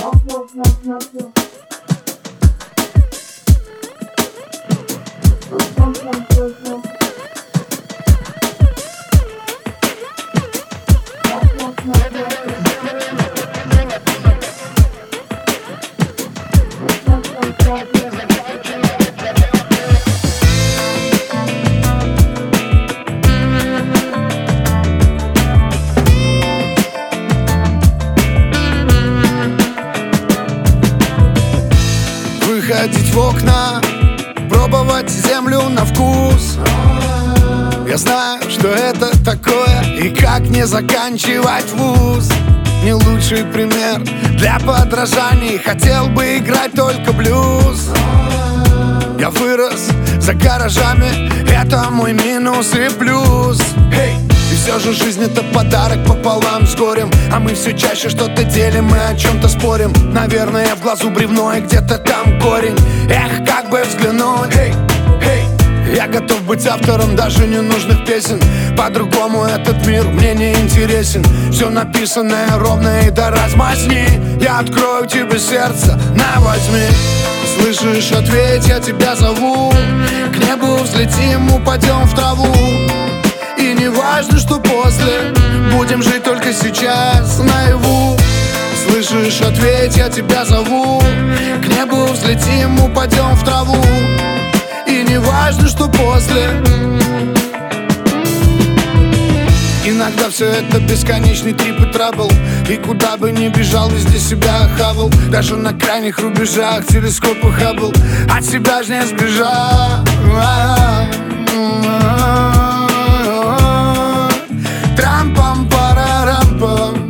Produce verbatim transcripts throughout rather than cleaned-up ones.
Выходить в окна, пробовать землю на вкус. Я знаю, что это такое и как не заканчивать вуз. Не лучший пример для подражаний, хотел бы играть только блюз. Я вырос за гаражами, это мой минус и плюс. Hey! И все же жизнь — это подарок пополам с горем. А мы все чаще что-то делим, мы о чем-то спорим. Наверное, в глазу бревно и где-то там корень. Эх, как бы взглянуть. Hey, hey. Я готов быть автором даже ненужных песен. По-другому этот мир мне не интересен. Все написанное ровно и до размазни. Я открою тебе сердце, на, возьми. Слышишь, ответь, я тебя зову. К небу взлетим, упадем в траву. И не важно, что после, будем жить только сейчас, наяву. Слышишь, ответь, я тебя зову. К небу взлетим, упадем в траву. И не важно, что после. Иногда все это бесконечный трип и трабл. И куда бы ни бежал, везде себя хавал. Даже на крайних рубежах телескопа Хаббл. От себя ж не сбежал. Трам-пам-парарам-пам,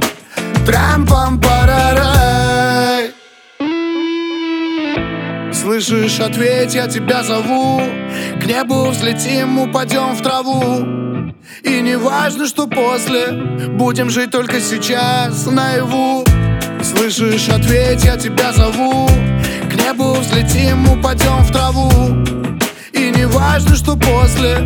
трам-пам-парарай. Слышишь, ответь, я тебя зову. К небу взлетим, упадем в траву. И не важно, что после, будем жить только сейчас, наяву. Слышишь, ответь, я тебя зову. К небу взлетим, упадем в траву. И не важно, что после.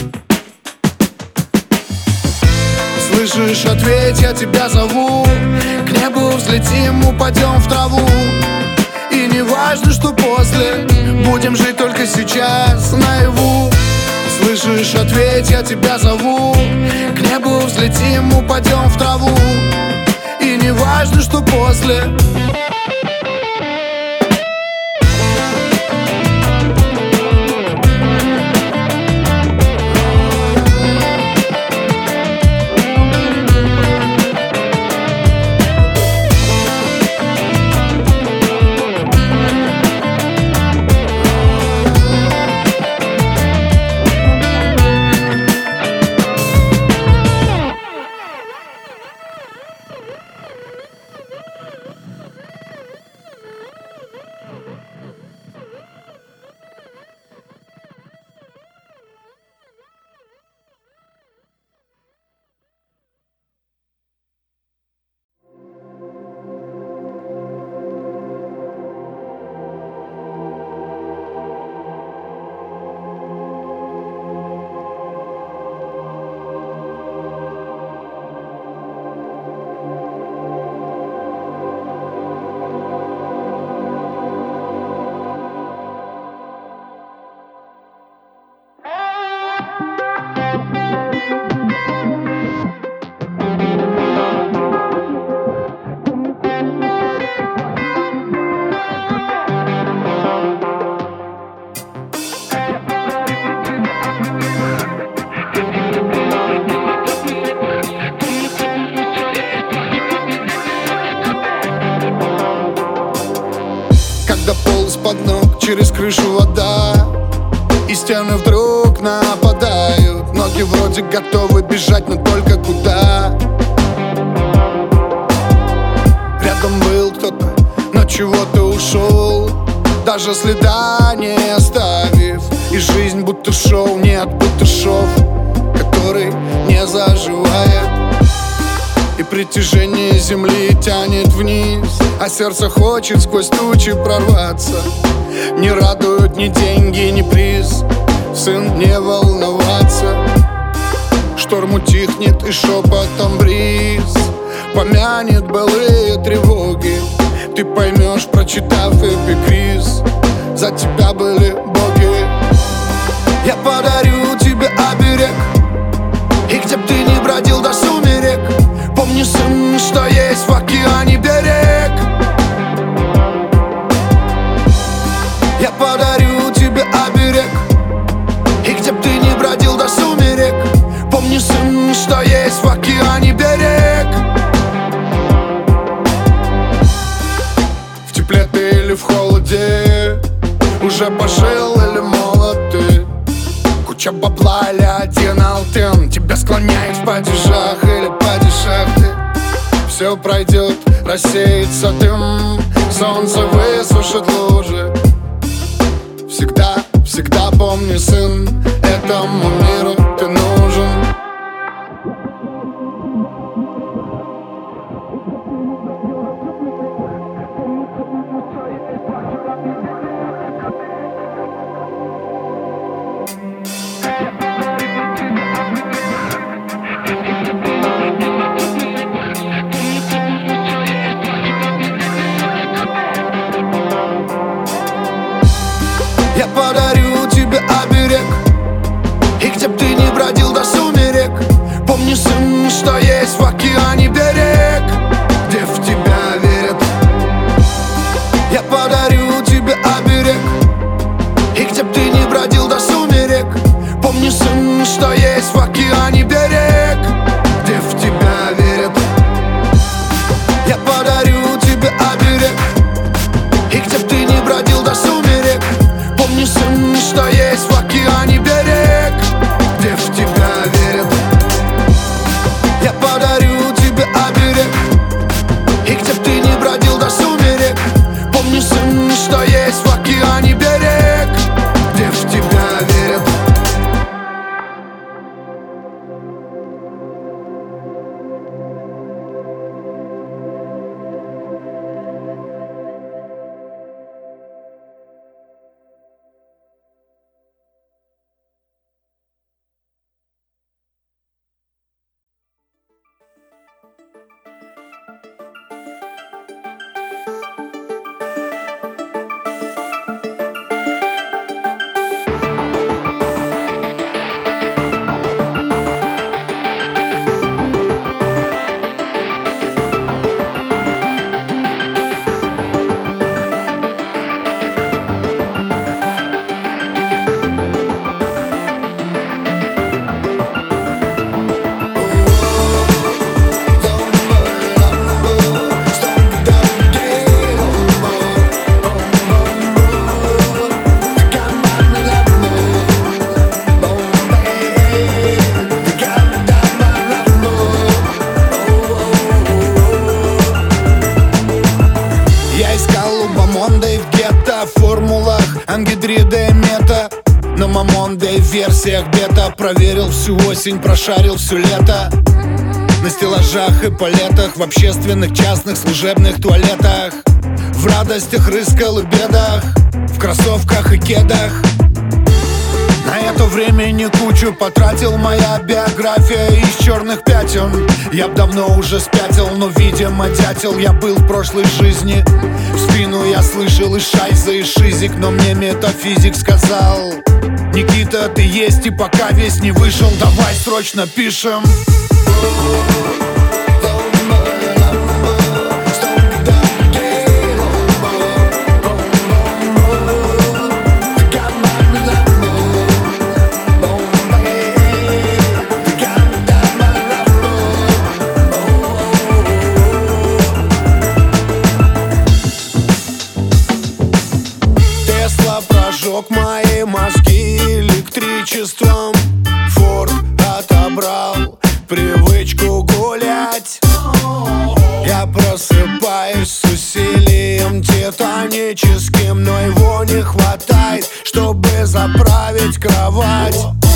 Слышишь, ответь, я тебя зову. К небу взлетим, упадем в траву. И не важно, что после, будем жить только сейчас, наяву. Слышишь, ответь, я тебя зову. К небу взлетим, упадем в траву. И не важно, что после. Под ног через крышу вода, и стены вдруг нападают. Ноги вроде готовы бежать, но только куда? Рядом был кто-то, но чего-то ушел, даже следа не оставив. И жизнь будто шоу, нет, будто шов, который не заживает. И притяжение земли тянет вниз, а сердце хочет сквозь тучи прорваться. Не радуют ни деньги, ни приз, сын, не волноваться. Шторм утихнет и шепотом бриз помянет былые тревоги. ты поймешь, прочитав эпикриз. За тебя были боги. Я подарю тебе оберег, и где б ты ни бродил до сумерек, помни, сын, что есть в океане берег. Я подарю тебе оберег, и где б ты ни бродил до сумерек, помни, сын, что есть в океане берег. В тепле ты или в холоде, уже пожил или молод ты, куча бабла или один алтын тебя склоняет в падежах или падежах ты. Все пройдет, рассеется дым, солнце высушит лужи. Всегда, всегда помни, сын, этому миру ты нужен. Я подарю тебе оберег, и где б ты ни бродил до сумерек, помни, сын, что есть в океане берег, где в тебя верят. Я подарю тебе оберег, и где б ты ни бродил до сумерек, помни, сын, что есть в океане берег, где в тебя верят. Я подарю тебе оберег, и где б ты ни бродил до сумерек, помни, сын, что есть в океане берег, где в тебя верят. Я подарю тебе оберег, и где б ты ни бродил до сумерек, помни, сын, что есть в океане берег, где в тебя верят. Ангидрида и мета на Мамонде и версиях бета. Проверил всю осень, прошарил все лето на стеллажах и палетах, в общественных, частных, служебных туалетах, в радостях, рыскал и бедах, в кроссовках и кедах. На это времени кучу потратил, моя биография из черных пятен. Я б давно уже спятил, но, видимо, дятел я был в прошлой жизни. В спину я слышал и шайза, и шизик, но мне метафизик сказал: Никита, ты есть, и пока весь не вышел, давай срочно пишем. Прожег мои мозги электричеством, Форд отобрал привычку гулять. Я просыпаюсь с усилием титаническим, но его не хватает, чтобы заправить кровать.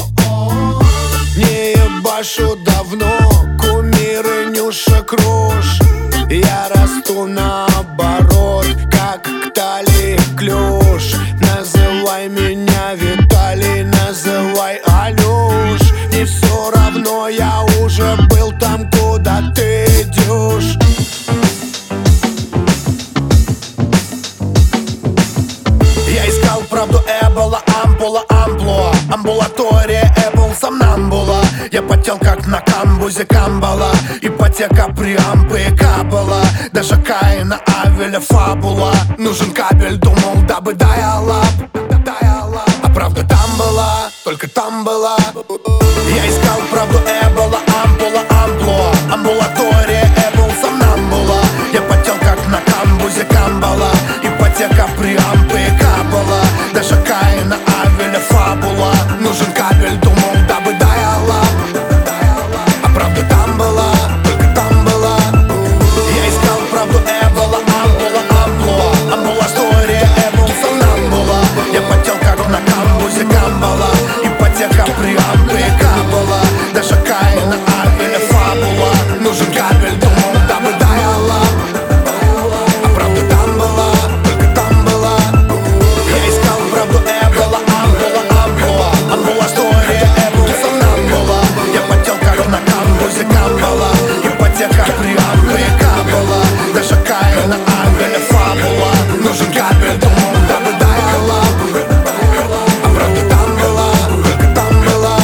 Не ебашу давно, кумиры Нюша Круш. Я расту наоборот, как к талии клюш. Называй меня Виталий, называй Алюш. Не все равно, я уже был там, куда ты идешь. камбузе камбала, ипотека преампы и кабала, даже Каина Авеля фабула. Нужен кабель, думал, дабы диалап, а правда там была, только там была. Я искал правду, эбола, ампула, амплуа, амбулатория, эбол, сомнамбула. Я потел как на камбузе камбала, ипотека преампы и кабала, даже Каина Авеля фабула. Нужен кабель, думал, дабы диалап, а правда там была, только там была. Я искал правду, эбола, ампула, амплуа, амбулатория, эбол, сомнамбула. Я потел как на камбузе камбала, ипотека преампы и кабала, даже Каина Авеля фабула. Нужен кабель, думал, дабы диалап, а правда там была, только там была. Я искал правду, эбола, ампула, амплуа, амбулатория, эбол, сомнамбула. Я потел как на камбузе камбала, ипотека преампы и кабала, даже Каина Авеля фабула. Нужен кабель, думал, дабы диалап, а правда там была, только там была.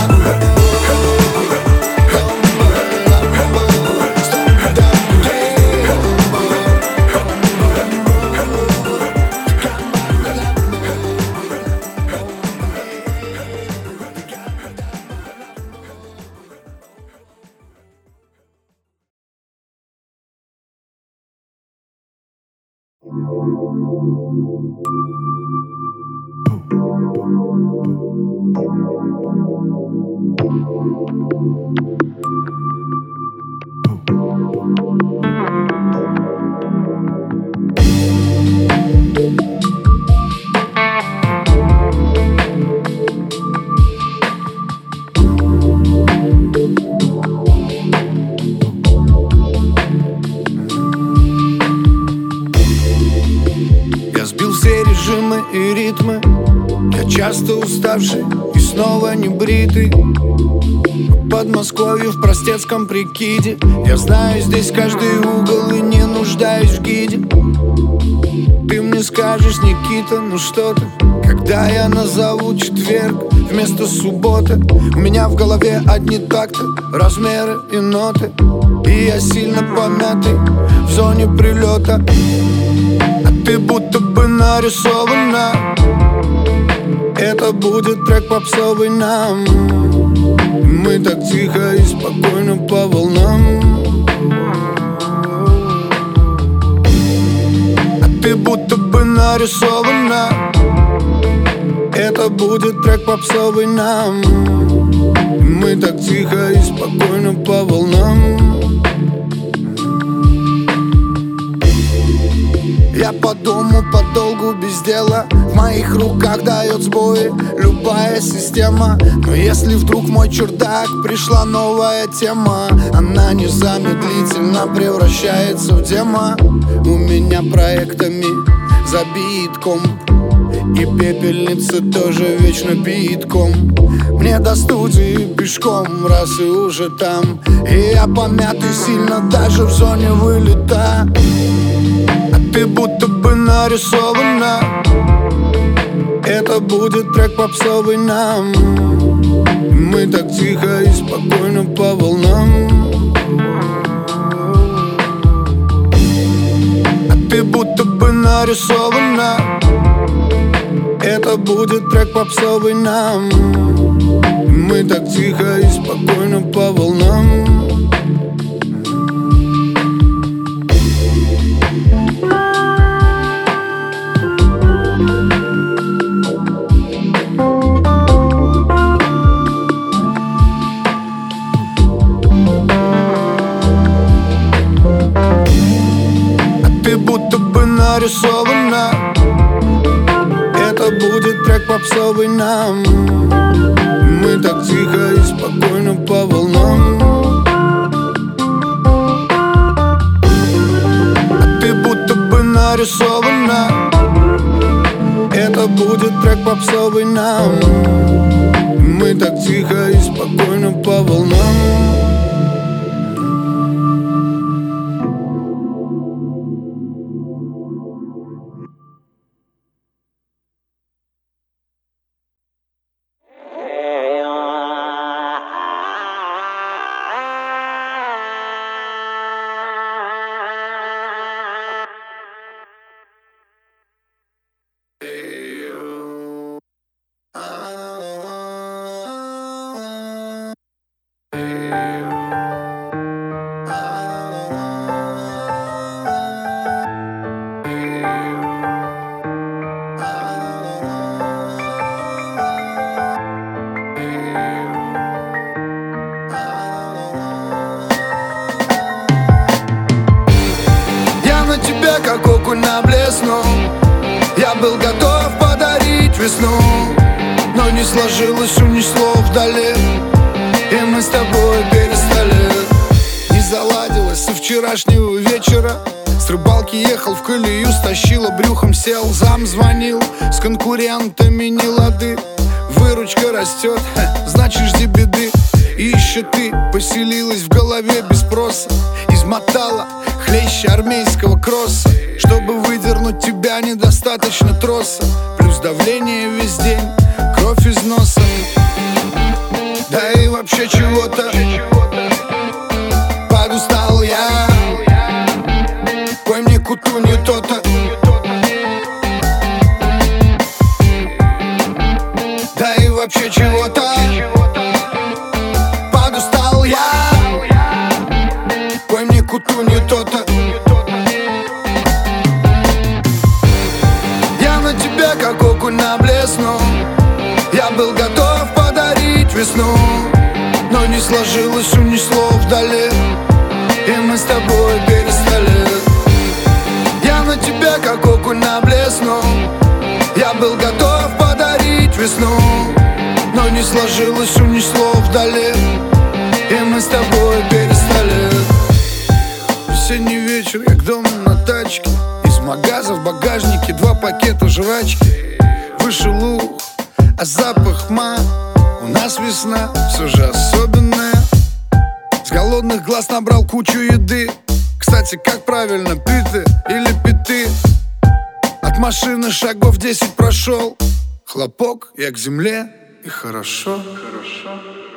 Я сбил все режимы и ритмы, я часто уставший и снова не бритый. В Подмосковье в простецком прикиде, я знаю здесь каждый угол и не нуждаюсь в гиде. Ты мне скажешь, Никита, ну что ты, когда я назову четверг вместо субботы? У меня в голове одни такты, размеры и ноты, и я сильно помятый в зоне прилета. А ты будто бы нарисована, это будет трек попсовый нам. Мы так тихо и спокойно по волнам. А ты будто бы нарисована, это будет трек попсовый нам. Мы так тихо и спокойно по волнам. Я по дому подолгу без дела, в моих руках дает сбои любая система. Но если вдруг в мой чердак пришла новая тема, она незамедлительно превращается в демо. У меня проектами забит комп, и пепельница тоже вечно битком. Мне до студии пешком, раз и уже там, и я помятый сильно даже в зоне вылета. А ты будто бы нарисована, это будет трек попсовый нам. Мы так тихо и спокойно по волнам. А ты будто бы нарисована, это будет трек попсовый нам. Мы так тихо и спокойно по волнам. Ты будто бы нарисована, это будет трек попсовый нам. Мы так тихо и спокойно по волнам. А ты будто бы нарисована, это будет трек попсовый нам. Мы так тихо и спокойно по волнам. тебе, как окунь на блесну. Я был готов подарить весну, но не сложилось, унесло вдали, и мы с тобой перестали. Не заладилось со вчерашнего вечера. С рыбалки ехал в колею, стащила брюхом, сел. Зам звонил, с конкурентами не лады. Выручка растет, значит жди беды. И еще ты поселилась в голове без спроса. Измотала хлеще армейского кросса. Чтобы выдернуть тебя, недостаточно троса. Плюс давление весь день, кровь из носа. Да и вообще чего-то подустал я. Пой мне куту не то-то. Да и вообще чего-то подустал я. Пой мне куту не то-то. Я на тебя, как окунь на блесну. Я был готов подарить весну, но не сложилось, унесло вдали, и мы с тобой перестали. Я на тебя, как окунь на блесну. Я был готов подарить весну, но не сложилось, унесло вдали, и мы с тобой перестали. Весенний вечер, я к дому на тачке. Из магаза в багажнике два пакета жрачки. Выше луг, а запах тьма. У нас весна, все же особенная. С голодных глаз набрал кучу еды. Кстати, как правильно, питы или питы? От машины шагов десять прошел. Хлопок, я к земле, и хорошо, хорошо.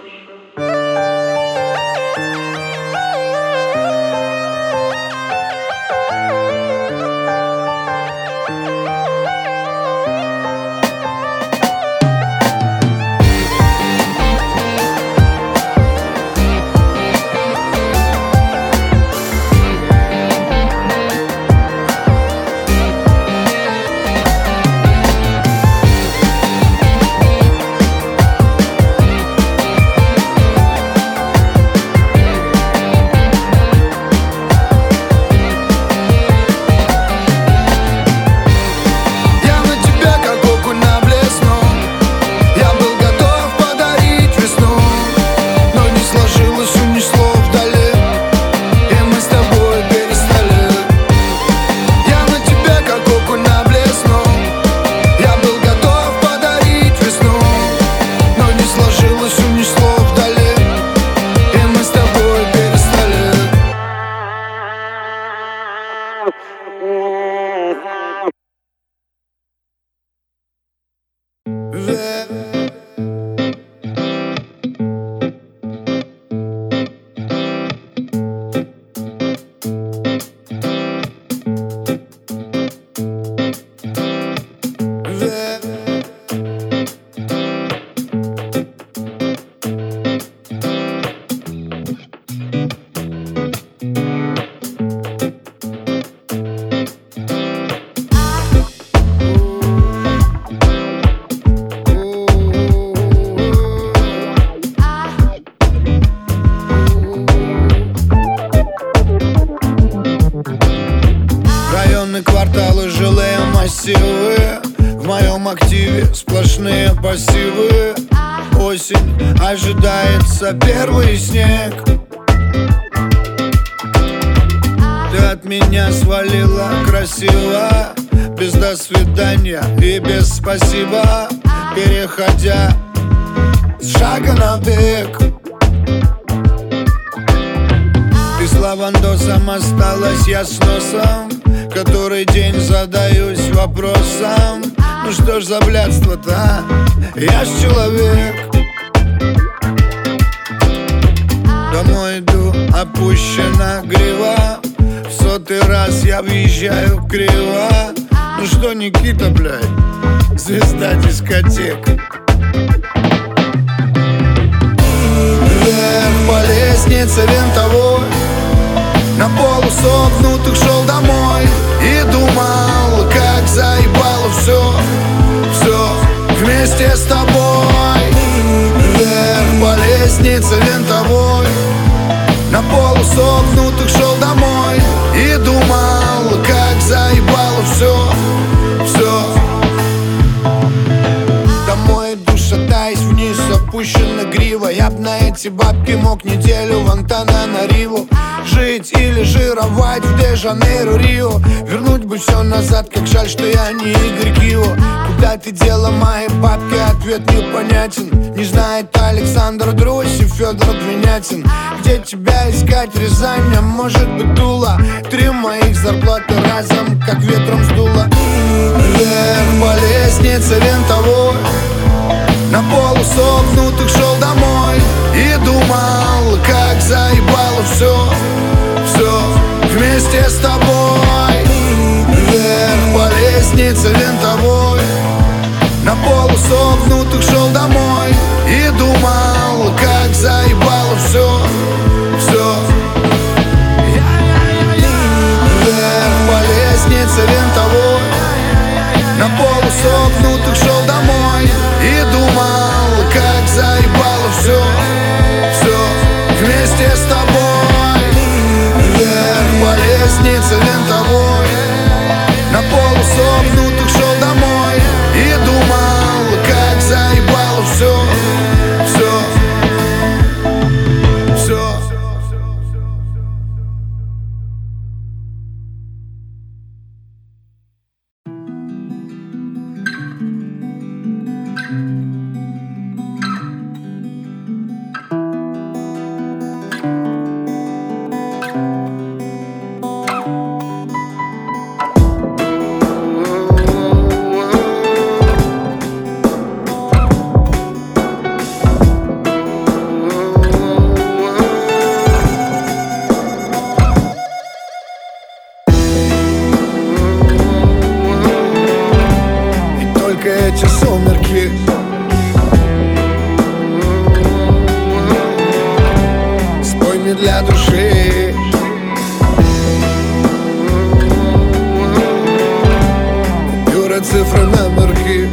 Кварталы, жилые массивы. В моем активе сплошные пассивы. Осень, ожидается первый снег. Ты от меня свалила красиво, без до свидания и без спасибо, переходя с шага на бег. Ты с лавандосом осталась, я с носом. Который день задаюсь вопросом: ну что ж за блядство-то, а? Я ж человек. Домой иду, опущена грива. В сотый раз я въезжаю криво. Ну что, Никита, блядь, звезда дискотек. Вверх по лестнице винтовой, на полусогнутых шел домой и думал, как заебало все, все вместе с тобой. Вверх по лестнице винтовой, на полусогнутых шел домой и думал, как заебало опущена грива. Я б на эти бабки мог неделю в Антананариву жить или жировать в Де-Жанейро, Рио. Вернуть бы все назад, как жаль, что я не Игорь Гио. Куда ты дела мои бабки, ответ непонятен. Не знает Александр Друзь и Федор Двинятин. Где тебя искать, Рязань, а может быть Тула? Три моих зарплаты разом, как ветром сдуло. Вверх по лестнице винтовой, на полусогнутых шел домой и думал, как заебало все, все вместе с тобой. Вверх по лестнице винтовой, на полусогнутых шел домой и думал, как заебало все, все. Вверх по лестнице винтовой, на полусогнутых шел домой и думал, как заебало все, все вместе с тобой. Вверх по лестнице винтовой, на полусогнутых шел домой и думал, как заебало все, все, все. Эти сумерки спой мне для души. Купюры, цифры, номерки.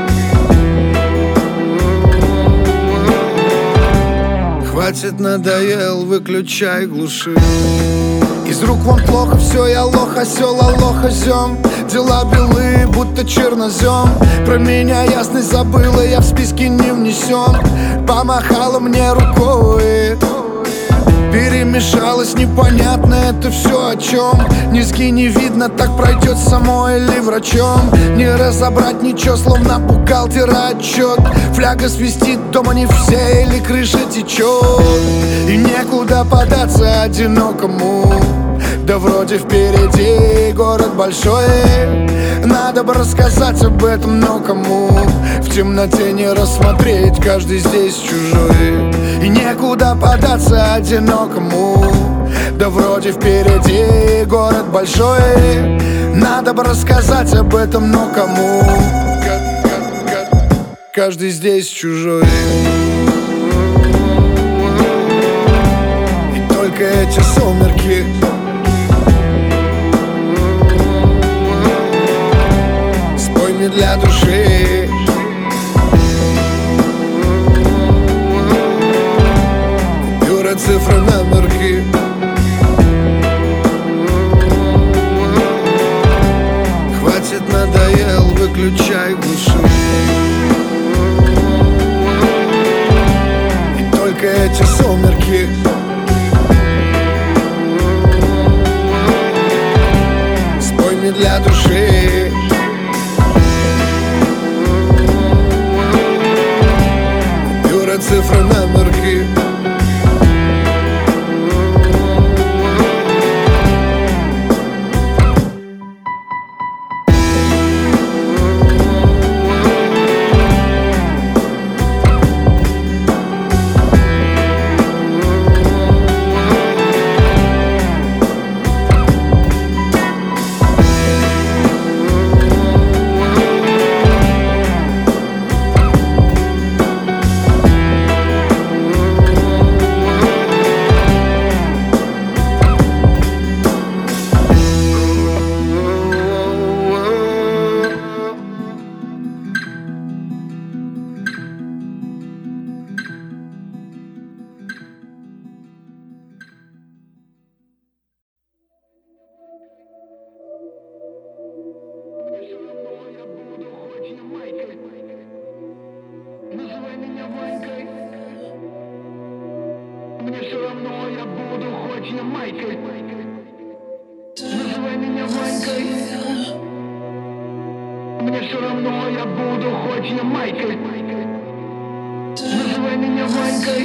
Хватит, надоел, выключай, глуши. Из рук вон плохо, все, я лох, осел, алох, озем. Дела белые, будто чернозем. Про меня ясность забыла, я в списке не внесен. Помахала мне рукой, перемешалось непонятно, это все о чем. Низкий не видно, так пройдет само или врачом. Не разобрать ничего, словно бухгалтера отчет. Фляга свистит, дома не все или крыша течет. И некуда податься одинокому. Да вроде впереди город большой. Надо бы рассказать об этом, но кому? В темноте не рассмотреть, каждый здесь чужой. И некуда податься одинокому. Да вроде впереди город большой. Надо бы рассказать об этом, но кому? Каждый здесь чужой. И только эти сумерки спой мне для души. Купюры, цифры, номерки. Хватит, надоел, выключай, глуши. И только эти сумерки спой мне для души. Купюры, цифры, номерки. Майкой. Называй меня Ванькой. Мне все равно, я буду хоть я Майкой. Называй меня Ванькой.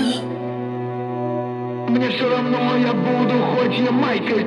Мне все равно, я буду хоть я Майкой.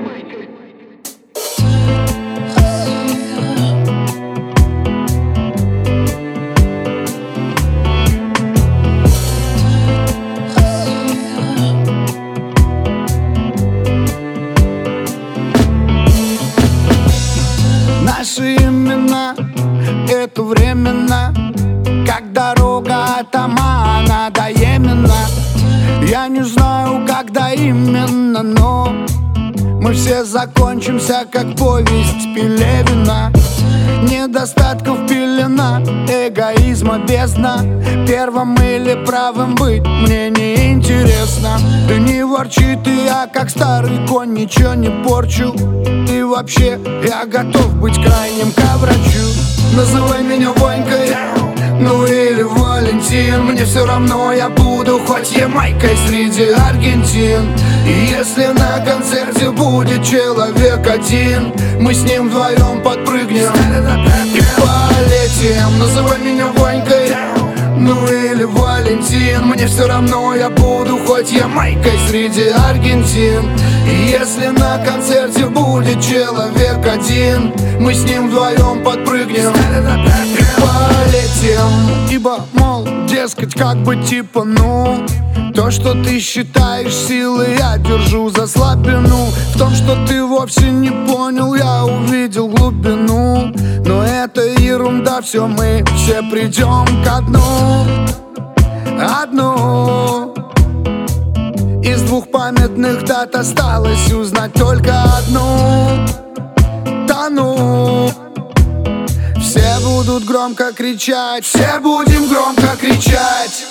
Наши имена — это временно, как дорога от Омана до Йемена. Я не знаю, когда именно, но мы все закончимся, как повесть Пелевина. Недостатков пелена, эгоизма бездна. Первым или правым быть мне не интересно. Ты не ворчи, ты я как старый конь, ничего не порчу. И вообще я готов быть крайним ко врачу. Называй меня Ванькой, ну или Валентин. Мне все равно, я буду хоть Ямайкой среди Аргентин. И если на концерте будет человек один, мы с ним вдвоем подпрыгнем и полетим. Называй меня Ванькой, ну или Валентин. Мне все равно, я буду хоть Ямайкой среди Аргентин. И если на концерте будет человек один, мы с ним вдвоем подпрыгнем и полетим. Ибо, мол, дескать, как бы типа, ну, то, что ты считаешь силой, я держу за слабину. В том, что ты вовсе не понял, я увидел глубину. Но это ерунда, все мы все придем ко дну. Одну из двух памятных дат осталось узнать только одну. Тону. Все будут громко кричать, все будем громко кричать.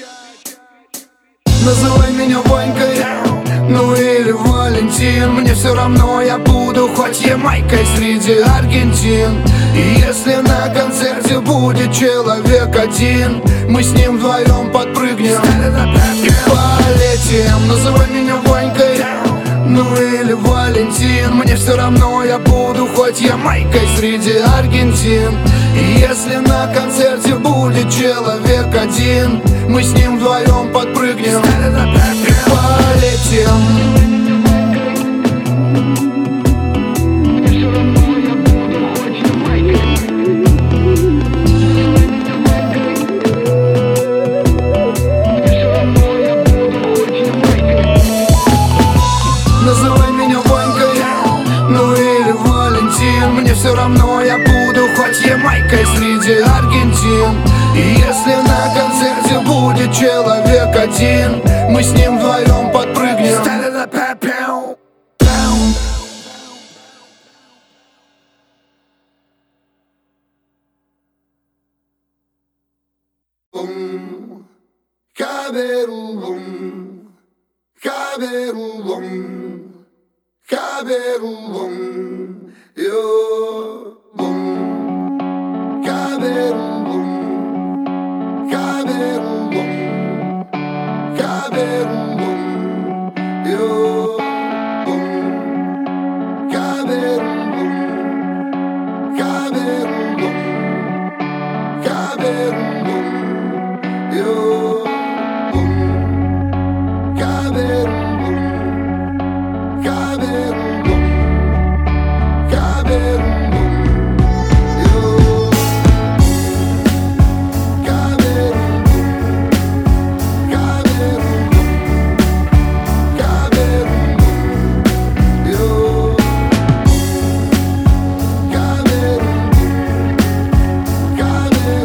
Называй меня Ванькой, ну или Валентин. Мне все равно, я буду хоть Ямайкой среди Аргентин. И если на концерте будет человек один, мы с ним вдвоем подпрыгнем и полетим. Называй меня Ванькой, ну или Валентин. Мне все равно, я буду хоть Ямайкой среди Аргентин. И если на концерте будет человек один, мы с ним вдвоем подпрыгнем и полетим. Называй меня Ванькой, ну или Валентин. Мне все равно, я буду хоть Ямайкой среди Аргентин. И если на концерте будет человек один, мы с ним вдвоем подпрыгнем. Bum, cabelo bum, cabelo bum, cabelo bum, yo bum, cabelo bum, cabelo bum, cabelo bum, yo bum, cabelo bum, cabelo bum, cabelo bum, yo bum, cabelo bum, cabelo bum, cabelo bum, yo cabelo bum, cabelo bum, cabelo bum, yo cabelo bum, cabelo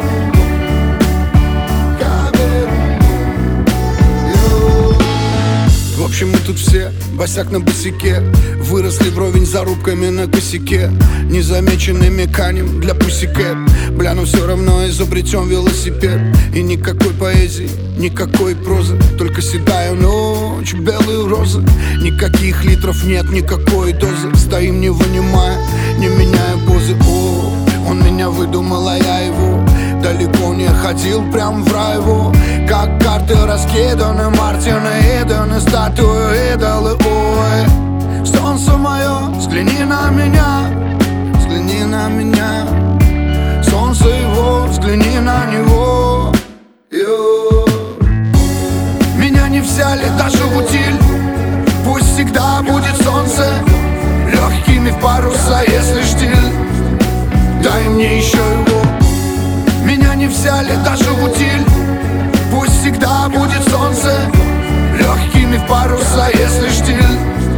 В общем, мы тут все босяк на босяке, выросли вровень зарубками на косяке, незамеченными канем для пусикэт. Бля, но все равно изобретем велосипед. И никакой поэзии, никакой прозы, только седая ночь, белые розы. Никаких литров нет, никакой дозы. Стоим не вынимая, не меняя позы. О, он меня выдумал, а я его. Далеко не ходил, прям в рай его. как карты раскиданы, Мартины Идены, статуи идолы. Ой, солнце мое, взгляни на меня, взгляни на меня. Солнце его, взгляни на него. Йо. Меня не взяли даже в утиль, пусть всегда будет солнце легкими в паруса, если штиль, дай мне еще его. Меня не взяли даже в утиль, пусть всегда будет солнце легкими в паруса, если штиль.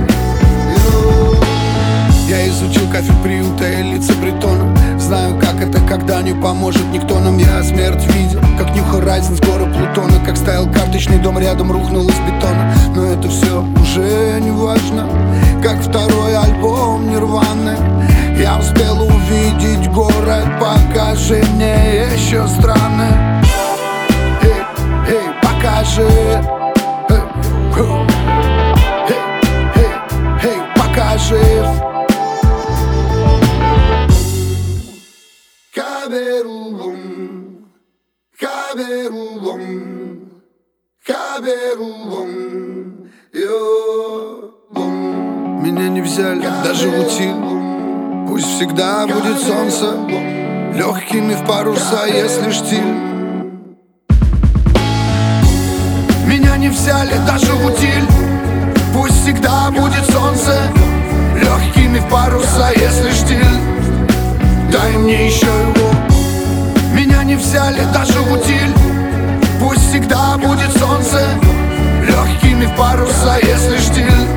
Я изучил кафель приюта и лица Бретона. Знаю, как это, когда не поможет никто нам. Я смерть видел, как New Horizons, горы Плутона. Как стоял карточный дом, рядом рухнул из бетона. Но это все уже не важно, как второй альбом Нирваны. Я успел увидеть город, покажи мне еще страны. Эй, эй, покажи. Эй, эй, эй, эй, покажи. Cabelum, cabelum, cabelum, yo. Меня не взяли даже в утиль, пусть всегда будет солнце легкими в паруса, если штиль. Меня не взяли даже в утиль, пусть всегда будет солнце легкими в паруса, если штиль, дай мне еще его. Меня не взяли даже в утиль, пусть всегда будет солнце легкими в паруса, если штиль.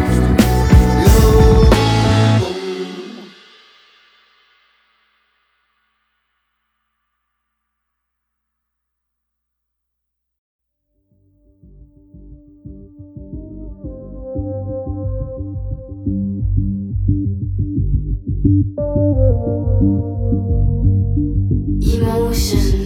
Emotion.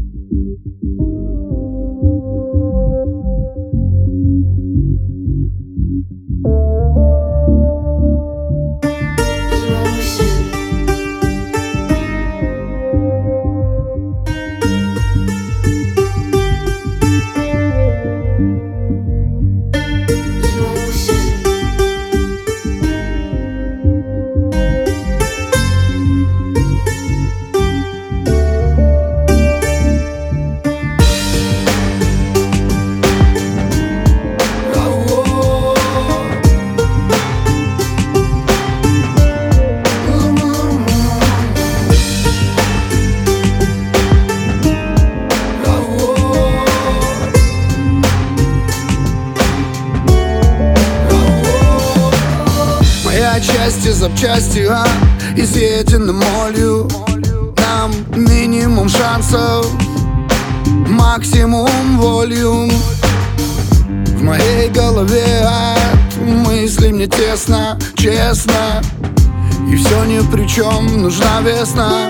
Части, запчасти, а, изъедены молью. Нам минимум шансов, максимум волюм. В моей голове от мыслей мне тесно, честно. И все ни при чем, нужна весна.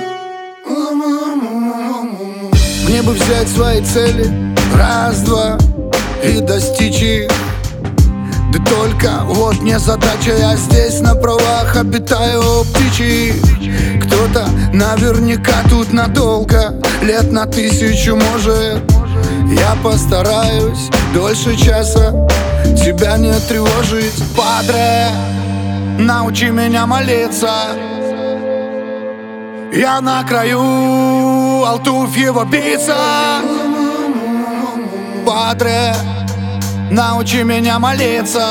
Мне бы взять свои цели, раз-два, и достичь их. Да только вот не задача, я здесь на правах обитаю птичьих. Кто-то наверняка тут надолго, лет на тысячу может. Я постараюсь дольше часа тебя не тревожить. Падре, научи меня молиться. Я на краю, Алтуф его биться. Падре, научи меня молиться.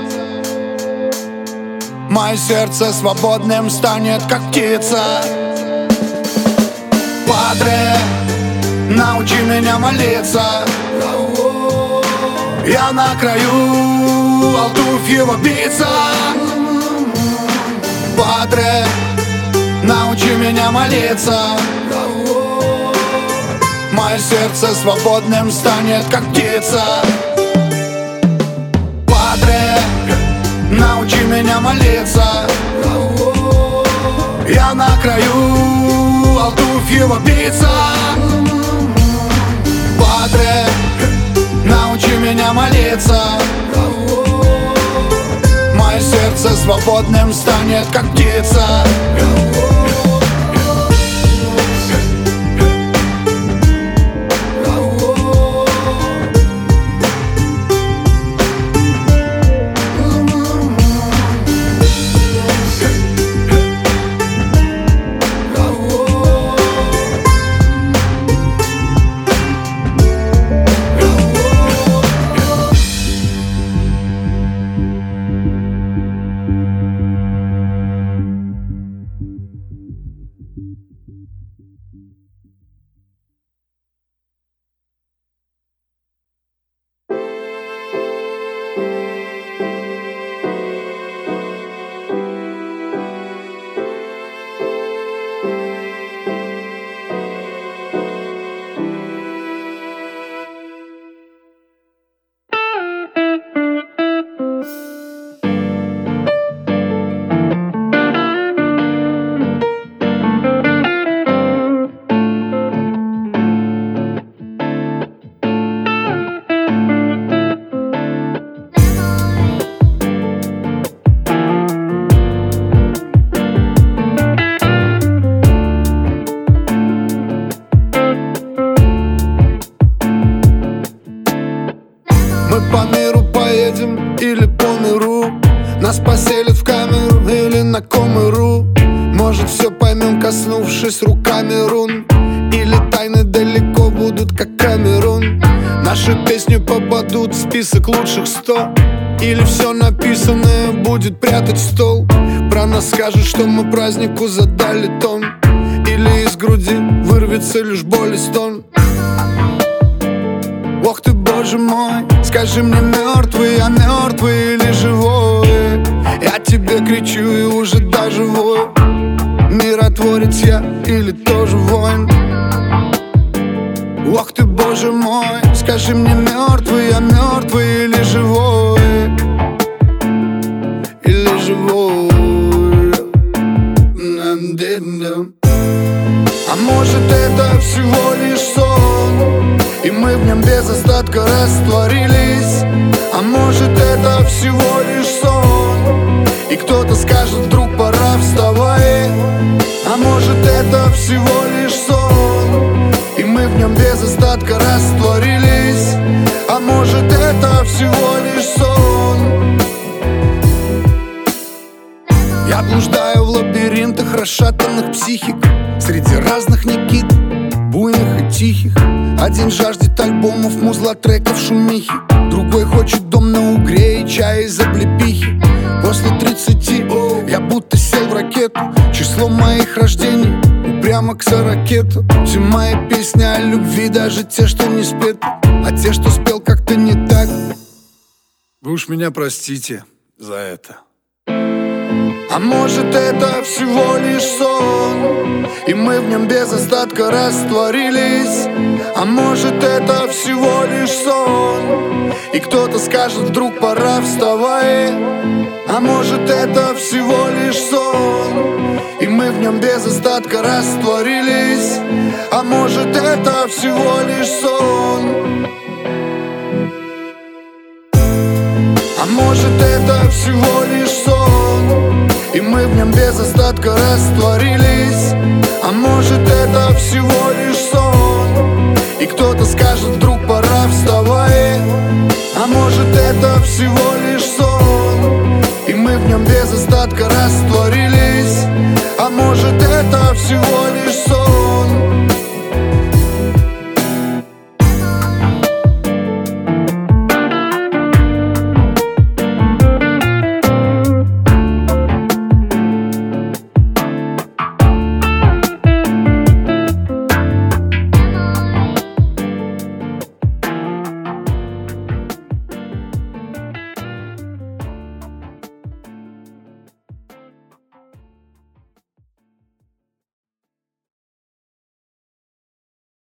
Мое сердце свободным станет, как птица. Падре, научи меня молиться. Я на краю, Алтуф его биться. Падре, научи меня молиться. Мое сердце свободным станет, как птица. Падре, научи меня молиться. Я на краю, Алтуф его биться. Падре, научи меня молиться. Мое сердце свободным станет, как птица. мы все поймем, коснувшись руками рун. Или тайны далеко будут, как Камерун. Наши песни попадут в список лучших сто. Или все написанное будет прятать стол. Про нас скажут, что мы празднику задали тон. Или из груди вырвется лишь боль и стон. Ох ты, боже мой, скажи мне, мертвый я мертвый или живой? Я тебе кричу и уже даже вою. Миротворец я или тоже воин? Ох ты, боже мой, скажи мне, мертвый я мертвый или живой? Или живой? А может это всего лишь сон, и мы в нем без остатка растворились? А может это всего лишь сон, и кто-то скажет вдруг пора вставай? А может это всего лишь сон, и мы в нем без остатка растворились? А может это всего лишь сон? Я блуждаю в лабиринтах расшатанных психик, среди разных Никит, буйных и тихих. Один жаждет альбомов, музла, треков, шумихи. Другой хочет дом на угре и чай из облепихи. После тридцати я будто сел в ракету. Число моих рождений прямо к сорокету. Все мои песни о любви, даже те, что не спеты. А те, что спел, как-то не так. Вы уж меня простите за это. А может это всего лишь сон, и мы в нем без остатка растворились? А может это всего лишь сон, и кто-то скажет вдруг пора вставай? А может это всего лишь сон, и мы в нем без остатка растворились? А может это всего лишь сон? А может это всего лишь сон, и мы в нем без остатка растворились? А может это всего лишь сон, и кто-то скажет вдруг пора вставай? А может это всего лишь сон, и мы в нем без остатка растворились?